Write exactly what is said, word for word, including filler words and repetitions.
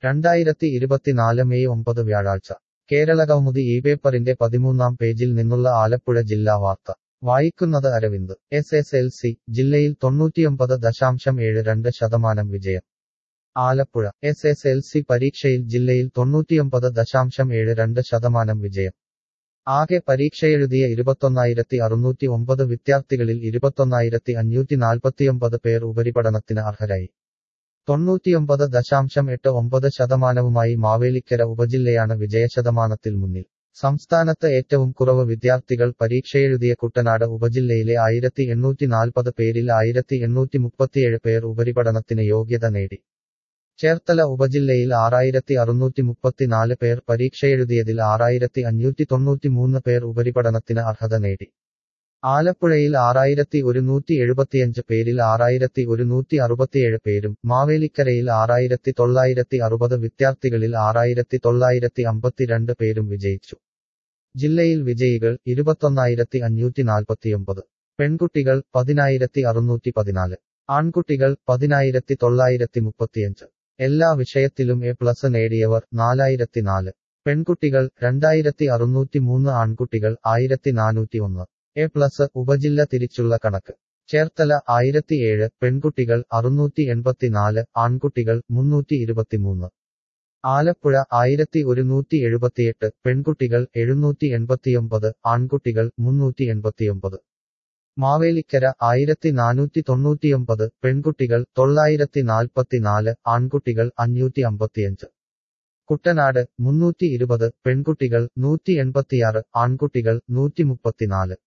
രണ്ടായിരത്തി ഇരുപത്തിനാല് മെയ് ഒമ്പത് വ്യാഴാഴ്ച കേരളകൗമുദി ഈ പേപ്പറിന്റെ പതിമൂന്നാം പേജിൽ നിന്നുള്ള ആലപ്പുഴ ജില്ലാ വാർത്ത വായിക്കുന്നത് Aravind. S S L C ജില്ലയിൽ തൊണ്ണൂറ്റിയൊമ്പത് ദശാംശം ഏഴ് രണ്ട് ശതമാനം വിജയം. Alappuzha S S L C പരീക്ഷയിൽ ജില്ലയിൽ തൊണ്ണൂറ്റിയൊമ്പത് ദശാംശം ഏഴ് രണ്ട് ശതമാനം വിജയം. ആകെ പരീക്ഷയെഴുതിയ ഇരുപത്തൊന്നായിരത്തി അറുന്നൂറ്റി ഒമ്പത് വിദ്യാർത്ഥികളിൽ ഇരുപത്തൊന്നായിരത്തി അഞ്ഞൂറ്റി നാൽപ്പത്തിയൊമ്പത് പേർ ഉപരിപഠനത്തിന് അർഹരായി. തൊണ്ണൂറ്റിയൊമ്പത് ദശാംശം എട്ട് ഒമ്പത് ശതമാനവുമായി മാവേലിക്കര ഉപജില്ലയാണ് വിജയശതമാനത്തിൽ മുന്നിൽ. സംസ്ഥാനത്ത് ഏറ്റവും കുറവ് വിദ്യാർത്ഥികൾ പരീക്ഷയെഴുതിയ കുട്ടനാട് ഉപജില്ലയിലെ ആയിരത്തി എണ്ണൂറ്റി നാൽപ്പത് പേരിൽ ആയിരത്തി എണ്ണൂറ്റി മുപ്പത്തിയേഴ് പേർ ഉപരിപഠനത്തിന് യോഗ്യത നേടി. ചേർത്തല ഉപജില്ലയിൽ ആറായിരത്തി അറുന്നൂറ്റി മുപ്പത്തിനാല് പേർ പരീക്ഷയെഴുതിയതിൽ ആറായിരത്തി അഞ്ഞൂറ്റി തൊണ്ണൂറ്റിമൂന്ന് പേർ ഉപരിപഠനത്തിന് അർഹത നേടി. ആലപ്പുഴയിൽ ആറായിരത്തി ഒരുന്നൂറ്റി എഴുപത്തിയഞ്ച് പേരിൽ ആറായിരത്തി ഒരുന്നൂറ്റി അറുപത്തിയേഴ് പേരും മാവേലിക്കരയിൽ ആറായിരത്തി തൊള്ളായിരത്തി അറുപത് വിദ്യാർത്ഥികളിൽ ആറായിരത്തി തൊള്ളായിരത്തി അമ്പത്തിരണ്ട് പേരും വിജയിച്ചു. ജില്ലയിൽ വിജയികൾ ഇരുപത്തൊന്നായിരത്തി അഞ്ഞൂറ്റി നാൽപ്പത്തിയൊമ്പത്. പെൺകുട്ടികൾ പതിനായിരത്തി അറുന്നൂറ്റി പതിനാല്. ആൺകുട്ടികൾ പതിനായിരത്തി തൊള്ളായിരത്തി മുപ്പത്തിയഞ്ച്. എല്ലാ വിഷയത്തിലും എ പ്ലസ് നേടിയവർ നാലായിരത്തി നാല്. പെൺകുട്ടികൾ രണ്ടായിരത്തി അറുന്നൂറ്റി മൂന്ന്. ആൺകുട്ടികൾ ആയിരത്തി നാനൂറ്റി ഒന്ന്. എ പ്ലസ് ഉപജില്ല തിരിച്ചുള്ള കണക്ക്. ചേർത്തല ആയിരത്തി ഏഴ്, പെൺകുട്ടികൾ അറുന്നൂറ്റി എൺപത്തിനാല്, ആൺകുട്ടികൾ മുന്നൂറ്റി ഇരുപത്തിമൂന്ന്. ആലപ്പുഴ ആയിരത്തി ഒരുന്നൂറ്റി എഴുപത്തിയെട്ട്, പെൺകുട്ടികൾ എഴുന്നൂറ്റി എൺപത്തിയൊമ്പത്, ആൺകുട്ടികൾ മുന്നൂറ്റി എൺപത്തിയൊമ്പത്. മാവേലിക്കര ആയിരത്തി നാനൂറ്റി തൊണ്ണൂറ്റിയൊമ്പത്, പെൺകുട്ടികൾ തൊള്ളായിരത്തി നാൽപ്പത്തിനാല്, ആൺകുട്ടികൾ അഞ്ഞൂറ്റി അമ്പത്തിയഞ്ച്. കുട്ടനാട് മുന്നൂറ്റി ഇരുപത്, പെൺകുട്ടികൾ നൂറ്റി എൺപത്തിയാറ്, ആൺകുട്ടികൾ നൂറ്റി മുപ്പത്തിനാല്.